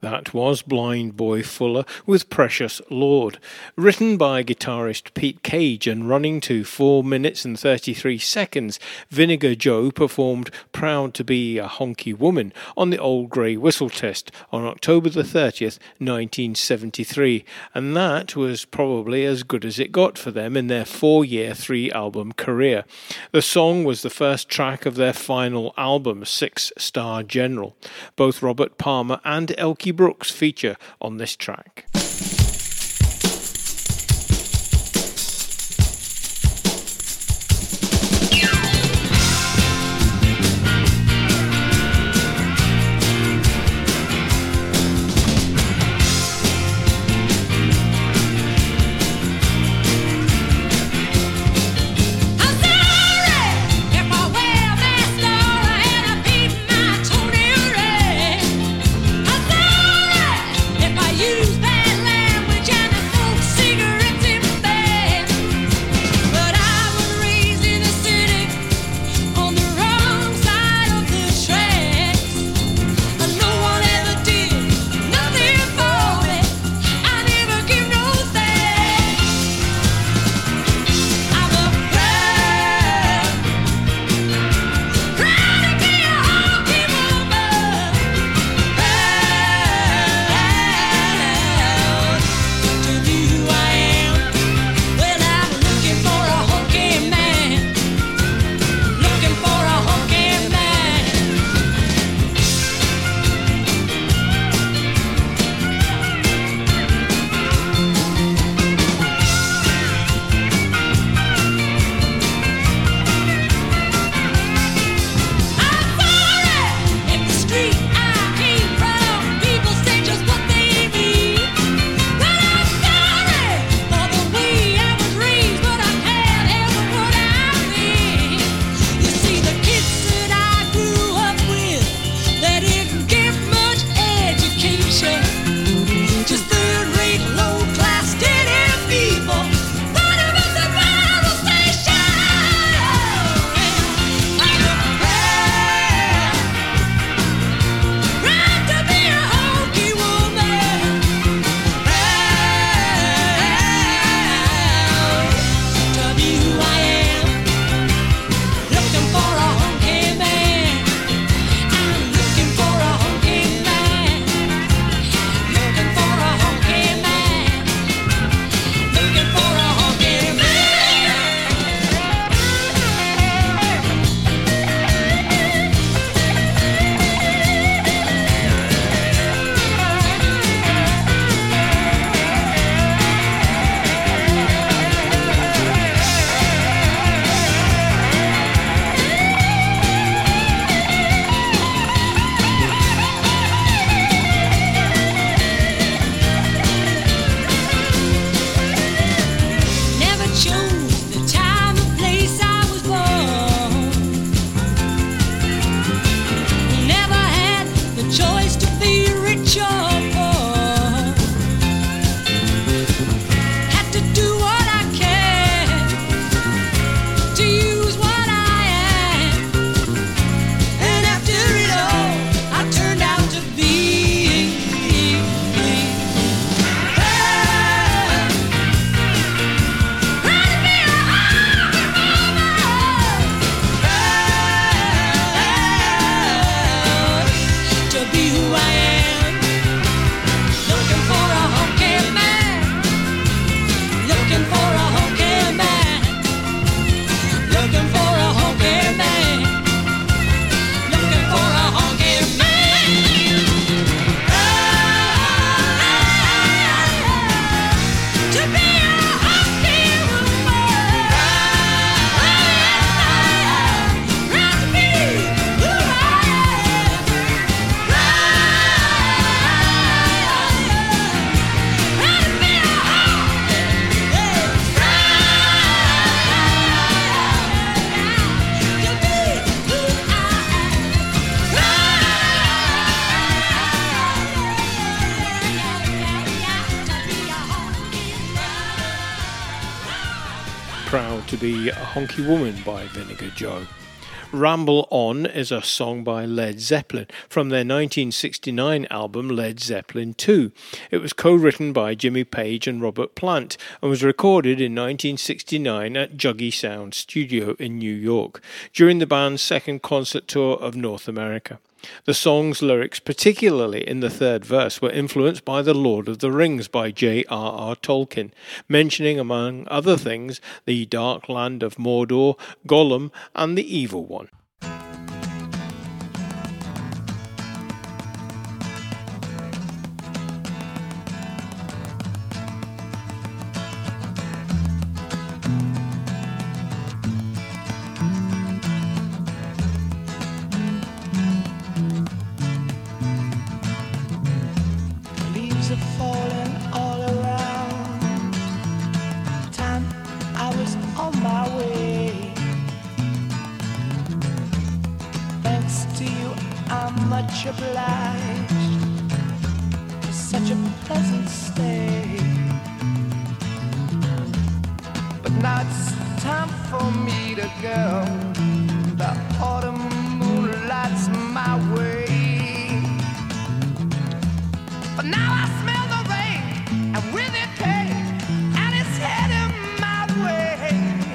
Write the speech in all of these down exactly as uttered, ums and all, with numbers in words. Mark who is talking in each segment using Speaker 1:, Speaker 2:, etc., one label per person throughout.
Speaker 1: That was Blind Boy Fuller with Precious Lord, written by guitarist Pete Cage and running to four minutes and thirty-three seconds. Vinegar Joe performed Proud to Be a Honky Woman on the Old Grey Whistle Test on October the thirtieth, nineteen seventy-three, and that was probably as good as it got for them in their four-year, three-album career. The song was the first track of their final album, Six Star General. Both Robert Palmer and Elkie Brooks feature on this track.
Speaker 2: Use bad language and
Speaker 1: Proud to Be a Honky Woman by Vinegar Joe. Ramble On is a song by Led Zeppelin from their nineteen sixty-nine album Led Zeppelin two. It was co-written by Jimmy Page and Robert Plant and was recorded in nineteen sixty-nine at Juggy Sound Studio in New York during the band's second concert tour of North America. The song's lyrics, particularly in the third verse, were influenced by The Lord of the Rings by J R R Tolkien, mentioning, among other things, the dark land of Mordor, Gollum, and the Evil One.
Speaker 3: Much obliged for such a pleasant stay. But now it's time for me to go. The autumn moonlight's my way. But now I smell the rain, and with it pain, and it's heading my way.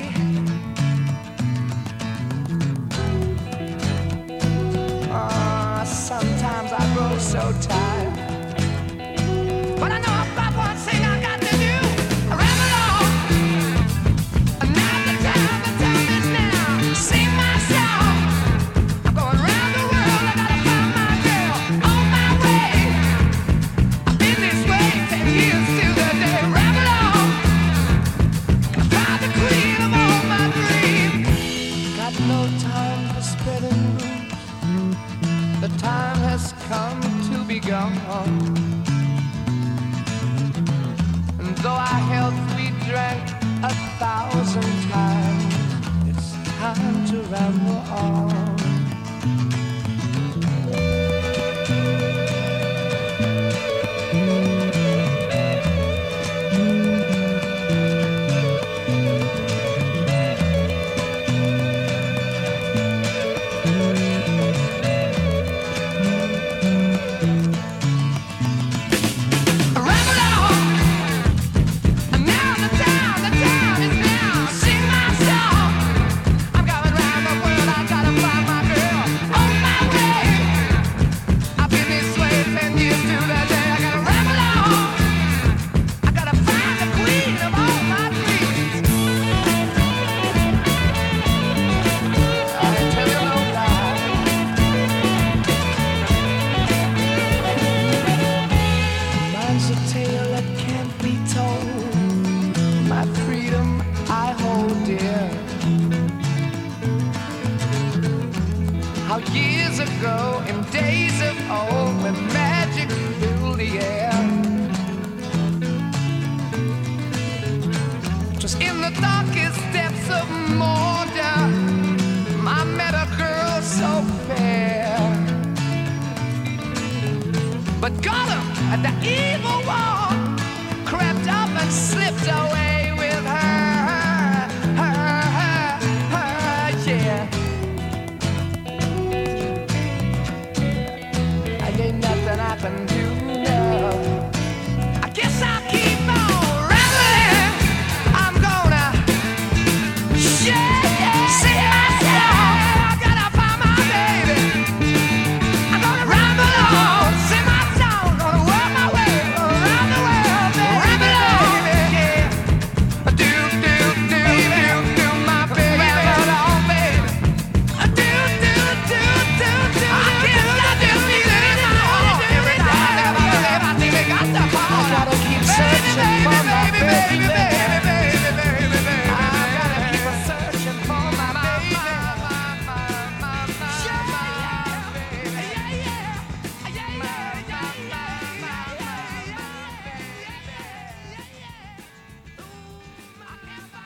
Speaker 3: Uh, Sometimes I grow so tired, but I know I've got one thing I got to do. I ramble on, and now the time, the time is now. Sing my song. I'm going round the world. I gotta find my girl on my way. I've been this way ten years till the day. Ramble on, gonna find the queen of all my dreams. Got no time for spreading rumors. The time has come to be gone. And though our health we drank a thousand times, it's time to ramble on.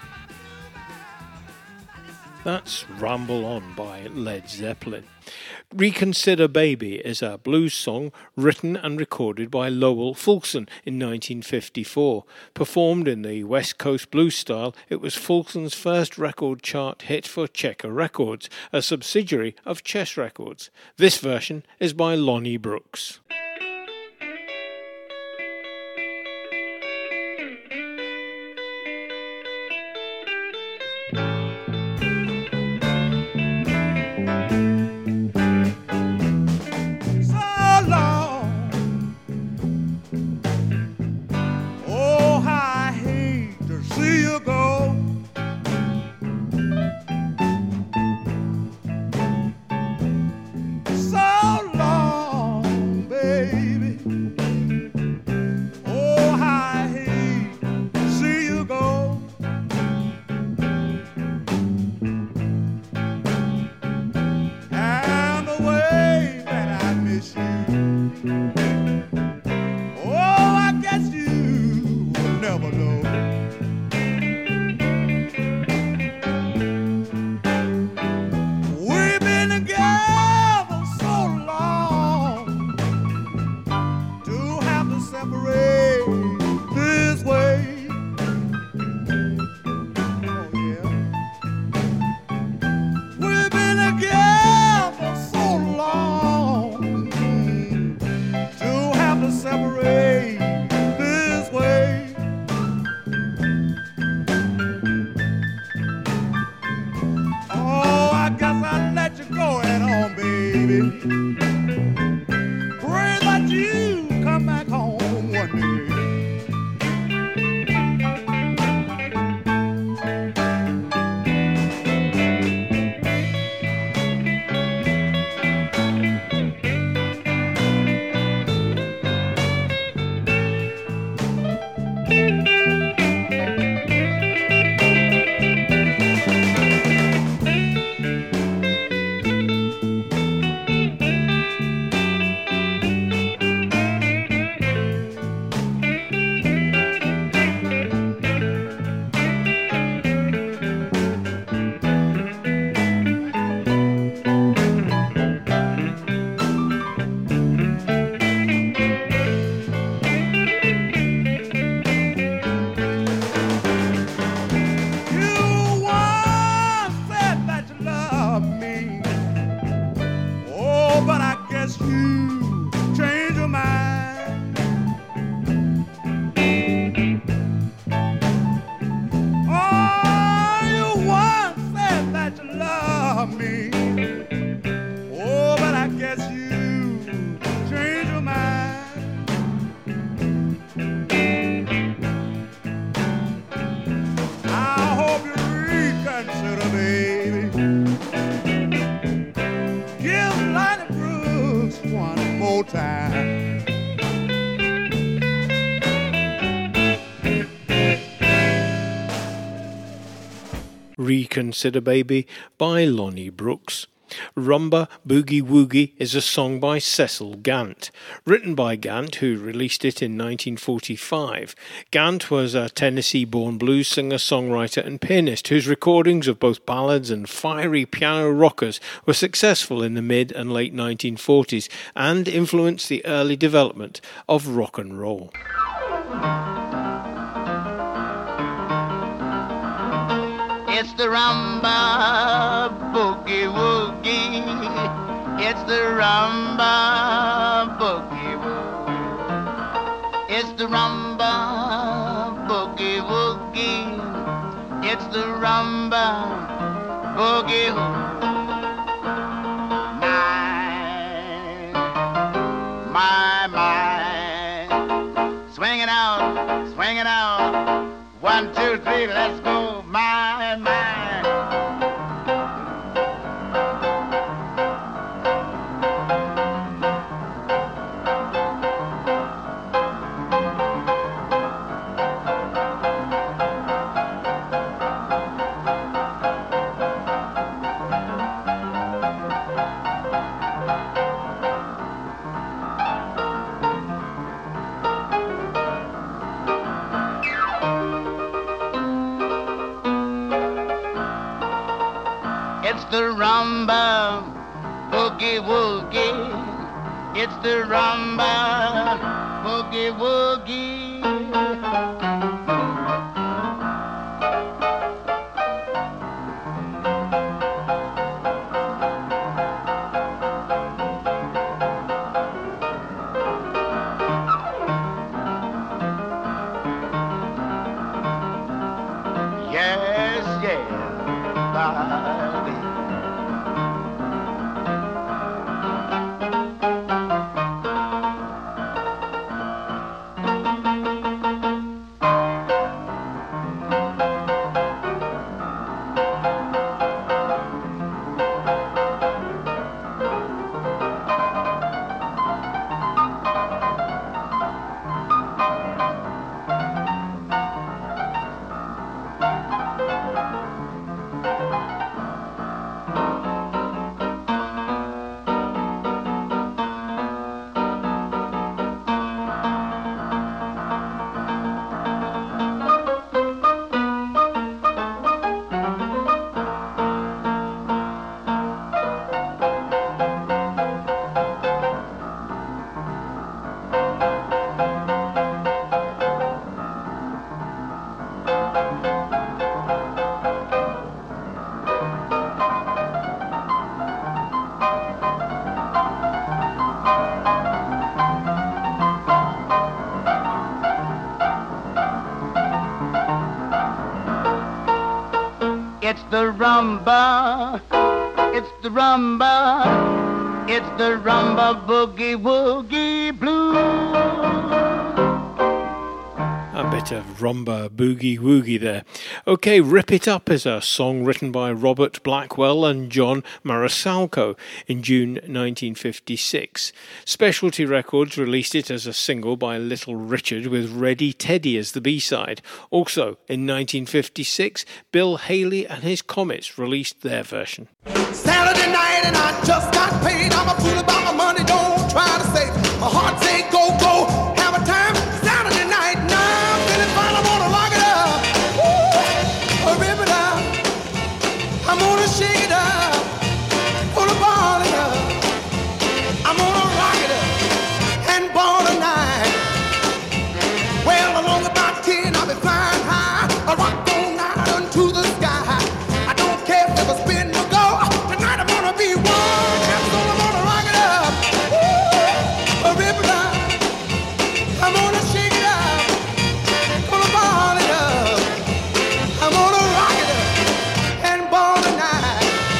Speaker 1: That's Ramble On by Led Zeppelin. Reconsider Baby is a blues song written and recorded by Lowell Fulson in nineteen fifty-four. Performed in the West Coast blues style, it was Fulson's first record chart hit for Checker Records, a subsidiary of Chess Records. This version is by Lonnie Brooks. Reconsider Baby by Lonnie Brooks. Rumba Boogie Woogie is a song by Cecil Gant, written by Gant, who released it in nineteen forty-five. Gant was a Tennessee-born blues singer, songwriter and pianist whose recordings of both ballads and fiery piano rockers were successful in the mid and late nineteen forties and influenced the early development of rock and roll.
Speaker 4: It's the rumba boogie woogie. It's the rumba boogie woogie. It's the rumba boogie woogie. It's the rumba boogie woogie. My, my, my. Swing it out, swing it out. One, two, three, let's go. My, my. It's the rumba boogie woogie. It's the rumba boogie woogie. Yes, yes, Bobby. It's the rumba, it's the rumba, it's the rumba boogie woogie blues.
Speaker 1: A bit of rumba boogie woogie there. Okay, Rip It Up is a song written by Robert Blackwell and John Marasalco in June nineteen fifty-six. Specialty Records released it as a single by Little Richard with Ready Teddy as the B-side. Also, in nineteen fifty-six, Bill Haley and his Comets released their version.
Speaker 5: Saturday night and I just got paid. I'm a fool about my money, don't try to save. My heart say go, go, have a time. Saturday night, now I'm feeling fine, I'm gonna rock it up. Woo, rip it up. I'm gonna shake it up. Pull the ball it up. I'm gonna rock it up and ball tonight. Well, along about ten, I'll be flying high. I rock all night unto the sky. I don't care if it's spin or go. Tonight I'm gonna be one. I'm gonna rock it up. Woo, rip it up. I'm gonna shake it up. Gonna ball it up. I'm gonna rock it up and ball tonight.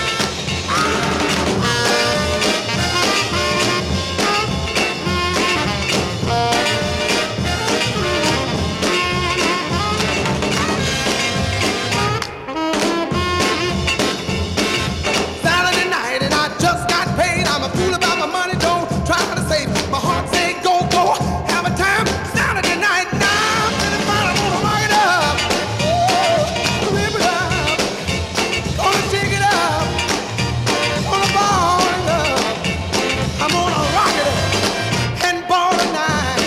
Speaker 5: Saturday night and I just got paid. I'm a fool about my money, don't try to save. My heart say go, go, have a time. Saturday night, now I'm feeling fine, I'm gonna rock it up. Woo, rip it up. Gonna shake it up. Gonna ball it up. I'm gonna rock it up and ball tonight.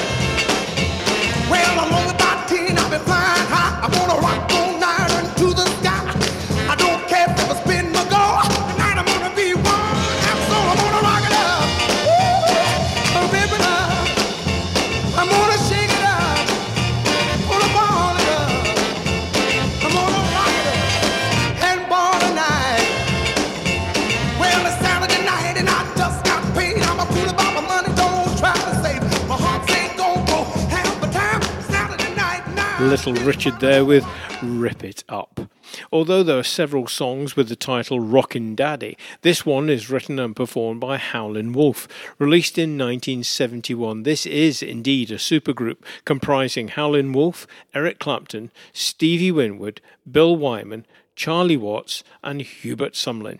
Speaker 5: Well, I'm only about ten, I've been flying high. I'm gonna rock all night into the sky. I don't care if it's spin or go. Tonight I'm gonna be one. I'm so I'm gonna rock it up. Woo, rip it up. I'm gonna shake it up. Gonna ball it up. I'm gonna rock it up and ball tonight. Well, it's Saturday night and I just got paid. I'm a fool about my money, don't try to save. My heart say go, go, have a time. Saturday night now.
Speaker 1: Little Richard there with Rip It Up. Although there are several songs with the title Rockin' Daddy, this one is written and performed by Howlin' Wolf. Released in nineteen seventy-one, this is indeed a supergroup comprising Howlin' Wolf, Eric Clapton, Stevie Winwood, Bill Wyman, Charlie Watts and Hubert Sumlin.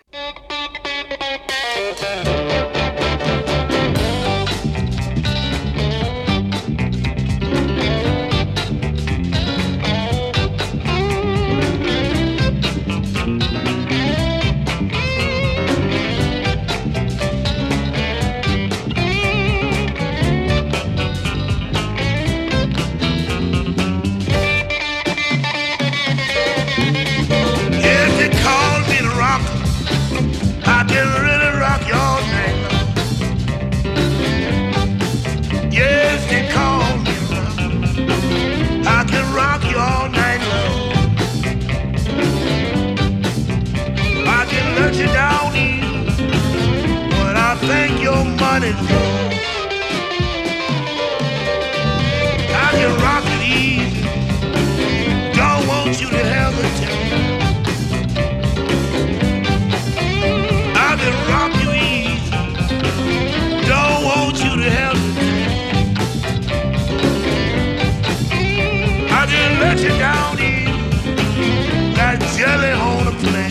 Speaker 5: Yes, they called me the rock.
Speaker 6: money gone. I can rock it easy. Don't want you to hesitate. I can rock you easy. Don't want you to hesitate. I can let you down easy. Like jelly on a plate.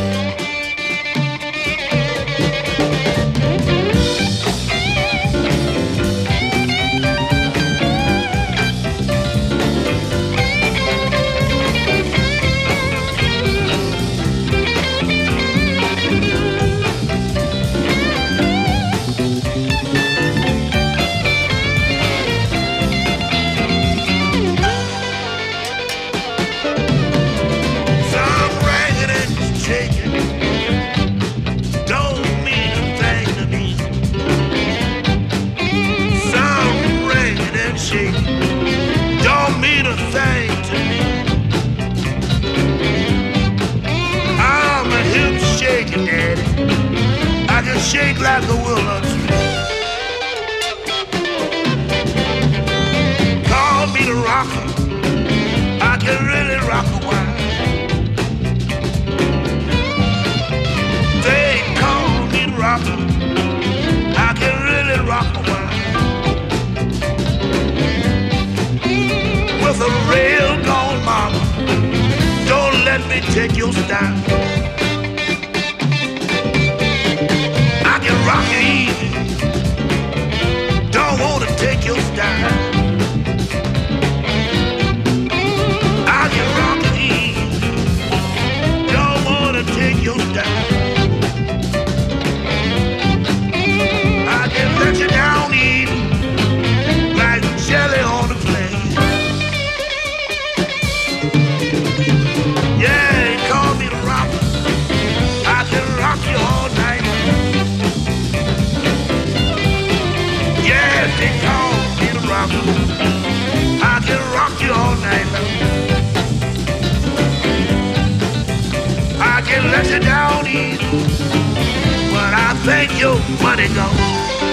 Speaker 6: Don't mean a thing to me. I'm a hip shaking daddy. I can shake like a willow tree. Call me the rocker. I can really rock a while. They call me the rocker. I can really rock a while. With a real gone mama, don't let me take your style. I can rock you easy, don't wanna take your style. I can rock you easy, don't wanna take your style. I can let you down easy, like jelly on the plate. Yeah, he called me the rocker. I can rock you all night. Yes, he called me the rocker. I can rock you all night. I can let you down easy, but I think your money gone.